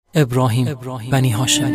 ابراهیم بنی هاشم.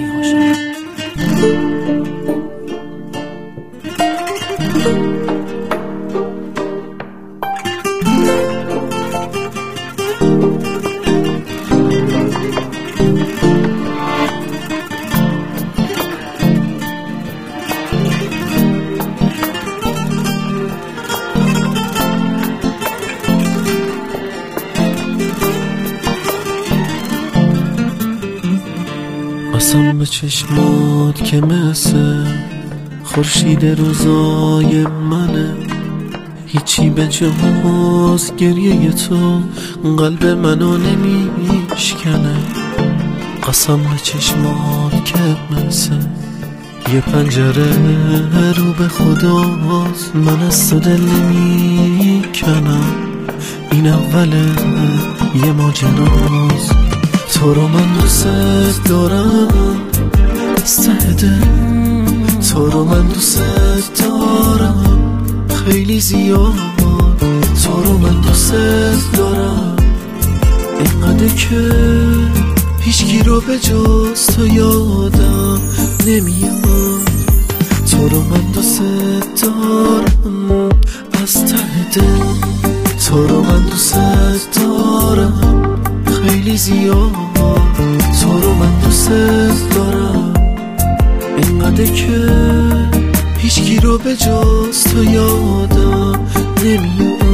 قسم به چشمات که مثل خورشید روزای منه، هیچی به جز گریه تو قلب منو نمیشکنه. قسم به چشمات که مثل یه پنجره رو به خداست، من از تو دل نمیکنم، این اوله یه ماجراست. تو رو من دوست دارم از ته دل، تو رو من دوست دارم خیلی زیاد، تو رو من دوست دارم اینقدر که هیچکی رو به جز تو یادم نمیاد. تو رو من دوست دارم از ته دل، تو رو من دوست دارم خیلی زیاد، تو رو من دوست دارم اینقدر که هیچکی رو به جز تو یادم نمیاد.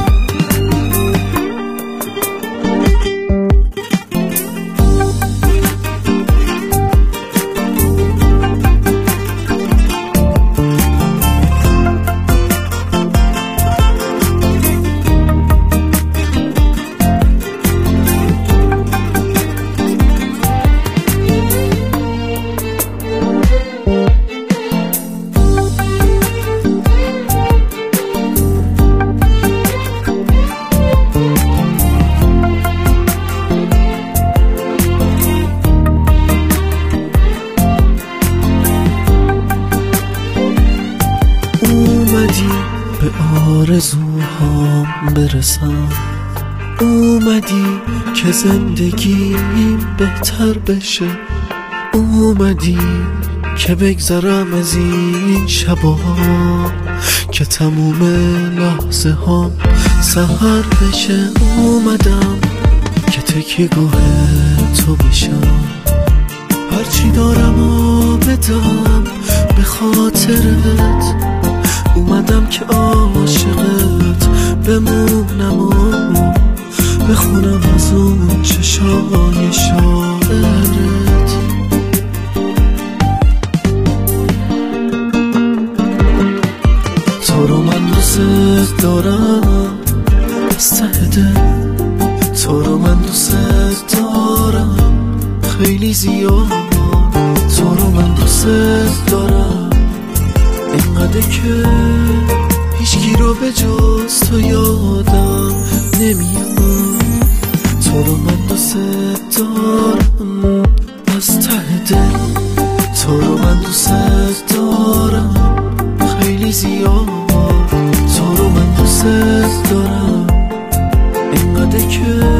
به آرزوهام برسم، اومدی که زندگیم بهتر بشه، اومدی که بگذرم از این شبها، که تموم لحظه هام سحر بشه. اومدم که تکیه‌گاه تو بشم، هرچی دارم و بدم به خاطرت، اومدم که عاشقت بمونم و بخونم از اون چشای شاعرت. تو رو من دوست دارم از ته دل، تو رو من دوست دارم خیلی زیاد، تو رو من دوست دارم اینقدر که هیچکی رو به جز تو یادم نمیاد. تو رو من دوست دارم از ته دل، تو رو من دوست دارم خیلی زیاد، تو رو من دوست دارم اینقدر که